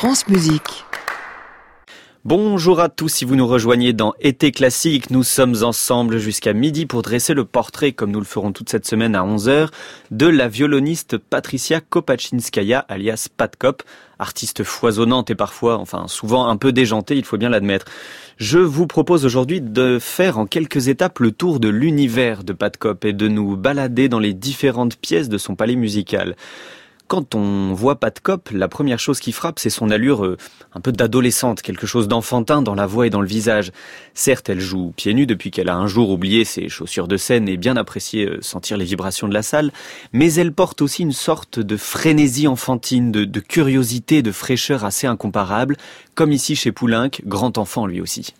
France Musique. Bonjour à tous, si vous nous rejoignez dans Été Classique, nous sommes ensemble jusqu'à midi pour dresser le portrait, comme nous le ferons toute cette semaine à 11h, de la violoniste Patricia Kopachinskaya, alias Pat Kop, artiste foisonnante et parfois, souvent un peu déjantée, il faut bien l'admettre. Je vous propose aujourd'hui de faire en quelques étapes le tour de l'univers de Pat Kop et de nous balader dans les différentes pièces de son palais musical. Quand on voit Pat Kop, la première chose qui frappe, c'est son allure un peu d'adolescente, quelque chose d'enfantin dans la voix et dans le visage. Certes, elle joue pieds nus depuis qu'elle a un jour oublié ses chaussures de scène et bien apprécié sentir les vibrations de la salle, mais elle porte aussi une sorte de frénésie enfantine, de curiosité, de fraîcheur assez incomparable, comme ici chez Poulenc, grand enfant lui aussi.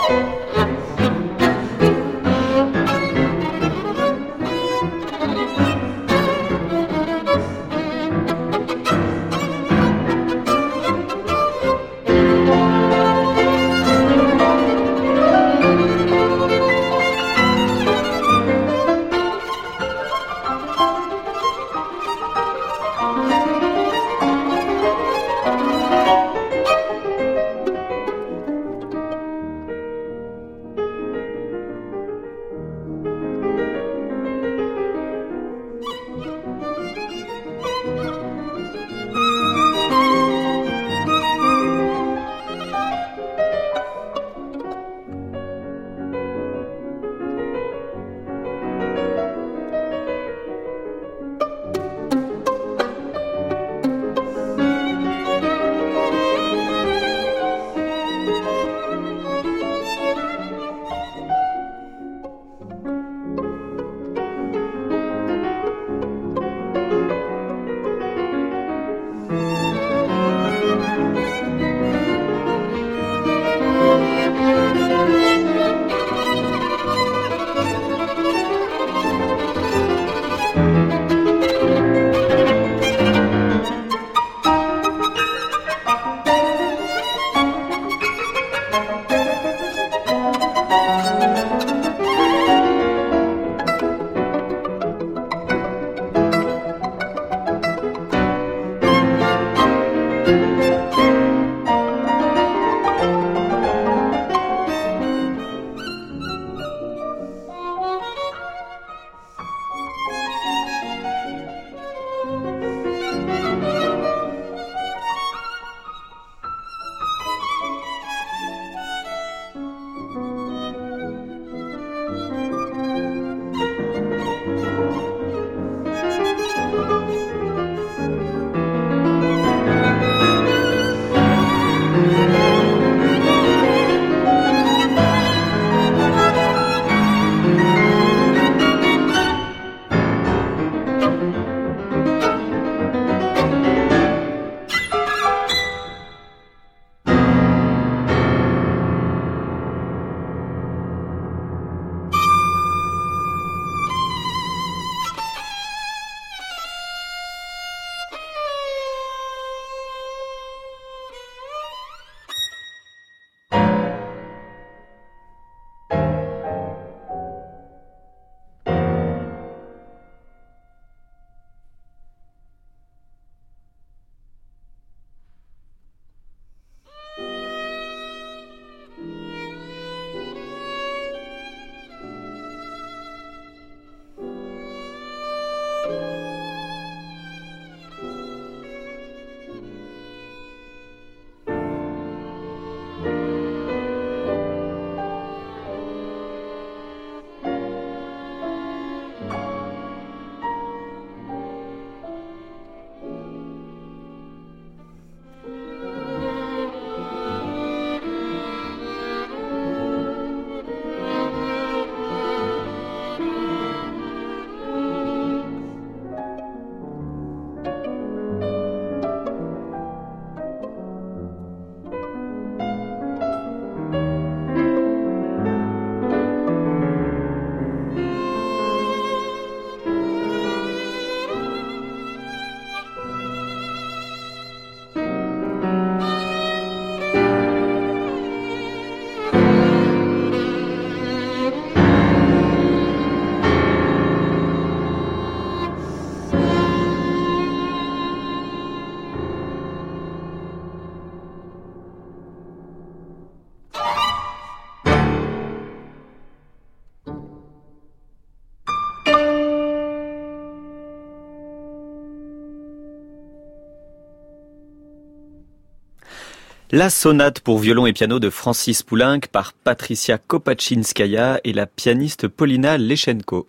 La sonate pour violon et piano de Francis Poulenc par Patricia Kopachinskaya et la pianiste Paulina Leschenko.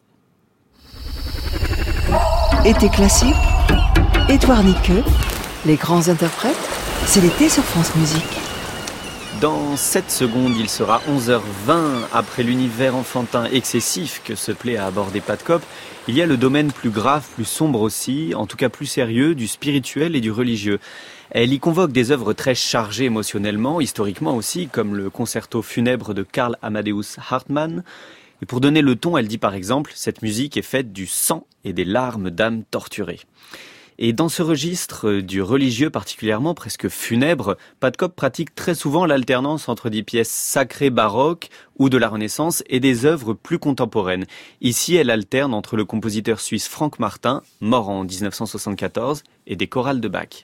Été classique, Édouard Niqueux, les grands interprètes, c'est l'été sur France Musique. Dans 7 secondes, il sera 11h20. Après l'univers enfantin excessif que se plaît à aborder Pat Cop, il y a le domaine plus grave, plus sombre aussi, en tout cas plus sérieux, du spirituel et du religieux. Elle y convoque des œuvres très chargées émotionnellement, historiquement aussi, comme le concerto funèbre de Karl Amadeus Hartmann. Et pour donner le ton, elle dit par exemple « Cette musique est faite du sang et des larmes d'âmes torturées ». Et dans ce registre du religieux particulièrement, presque funèbre, Pat Cope pratique très souvent l'alternance entre des pièces sacrées baroques ou de la Renaissance et des œuvres plus contemporaines. Ici, elle alterne entre le compositeur suisse Frank Martin, mort en 1974, et des chorales de Bach.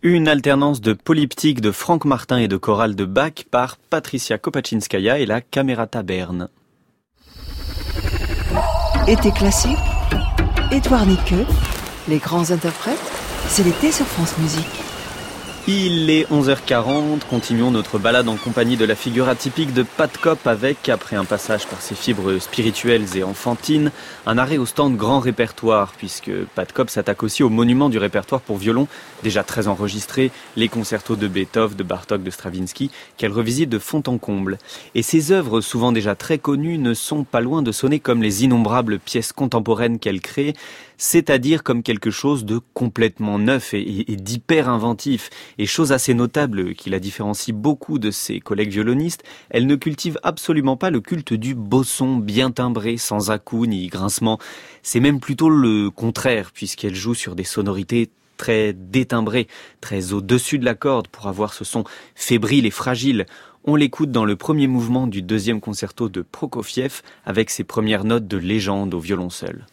Une alternance de polyptyque de Franck Martin et de chorale de Bach par Patricia Kopaczynskaja et la Camerata Berne. Été classique, Édouard Niqueux, les grands interprètes, c'est l'été sur France Musique. Il est 11h40, continuons notre balade en compagnie de la figure atypique de Pat Cope avec, après un passage par ses fibres spirituelles et enfantines, un arrêt au stand grand répertoire, puisque Pat Cope s'attaque aussi au monument du répertoire pour violon, déjà très enregistré, les concertos de Beethoven, de Bartók, de Stravinsky, qu'elle revisite de fond en comble. Et ses œuvres, souvent déjà très connues, ne sont pas loin de sonner comme les innombrables pièces contemporaines qu'elle crée, c'est-à-dire comme quelque chose de complètement neuf et d'hyper inventif. Et chose assez notable qui la différencie beaucoup de ses collègues violonistes, elle ne cultive absolument pas le culte du beau son bien timbré, sans à-coups ni grincement. C'est même plutôt le contraire, puisqu'elle joue sur des sonorités très détimbrées, très au-dessus de la corde pour avoir ce son fébrile et fragile. On l'écoute dans le premier mouvement du deuxième concerto de Prokofiev avec ses premières notes de légende au violon seul.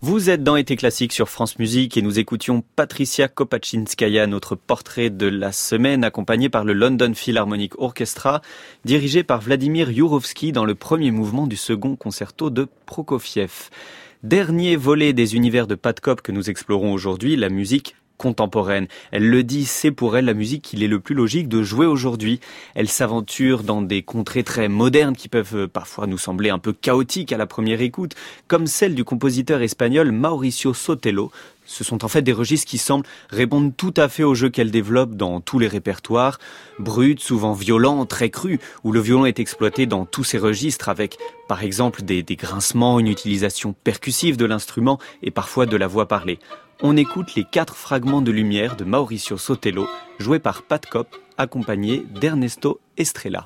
Vous êtes dans Été classique sur France Musique et nous écoutions Patricia Kopaczynskaja, notre portrait de la semaine, accompagné par le London Philharmonic Orchestra, dirigé par Vladimir Yourovsky dans le premier mouvement du second concerto de Prokofiev. Dernier volet des univers de Pat Cope que nous explorons aujourd'hui, la musique contemporaine. Elle le dit, c'est pour elle la musique qu'il est le plus logique de jouer aujourd'hui. Elle s'aventure dans des contrées très modernes qui peuvent parfois nous sembler un peu chaotiques à la première écoute, comme celle du compositeur espagnol Mauricio Sotelo. Ce sont en fait des registres qui semblent répondre tout à fait au jeu qu'elle développe dans tous les répertoires, bruts, souvent violents, très crus, où le violon est exploité dans tous ces registres avec, par exemple, des grincements, une utilisation percussive de l'instrument et parfois de la voix parlée. On écoute les 4 fragments de lumière de Mauricio Sotelo, joués par Pat Cope, accompagné d'Ernesto Estrella.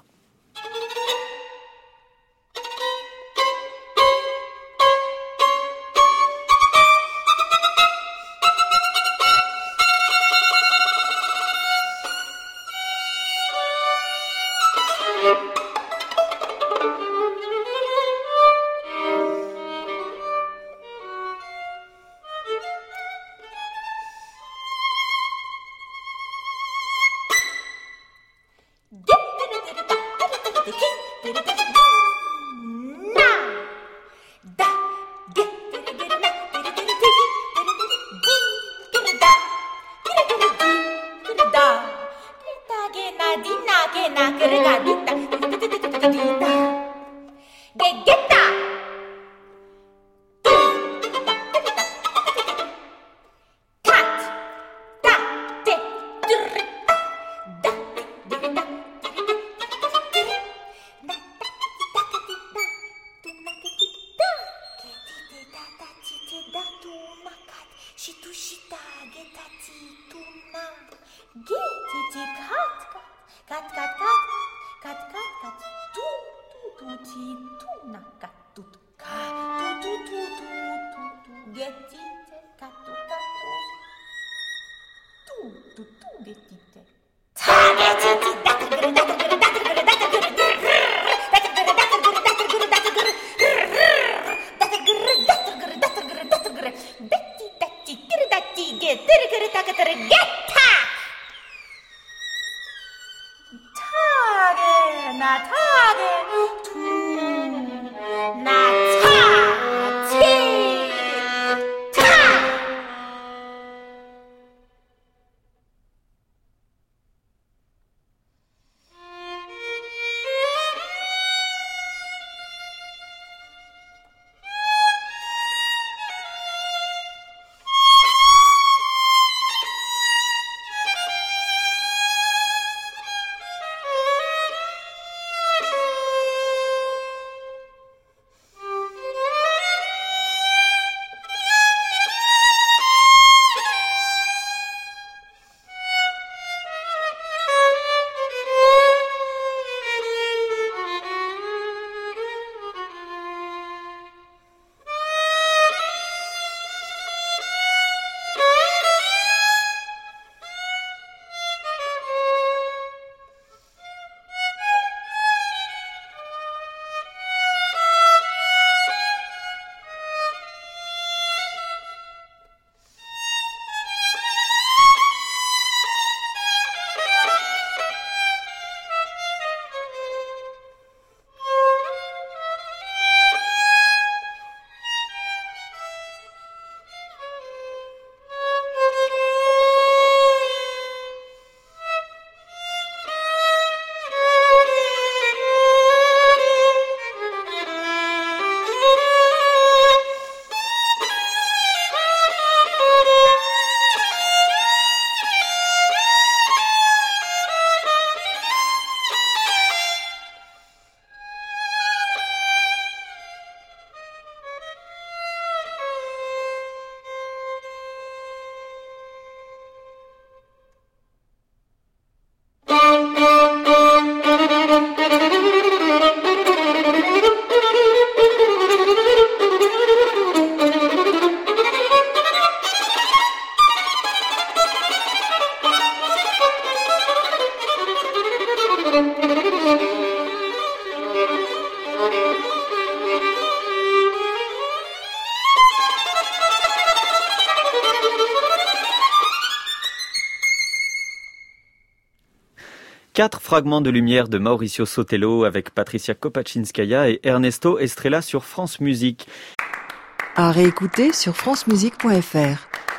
4 fragments de lumière de Mauricio Sotelo avec Patricia Kopaczynskaja et Ernesto Estrella sur France Musique. À réécouter sur francemusique.fr.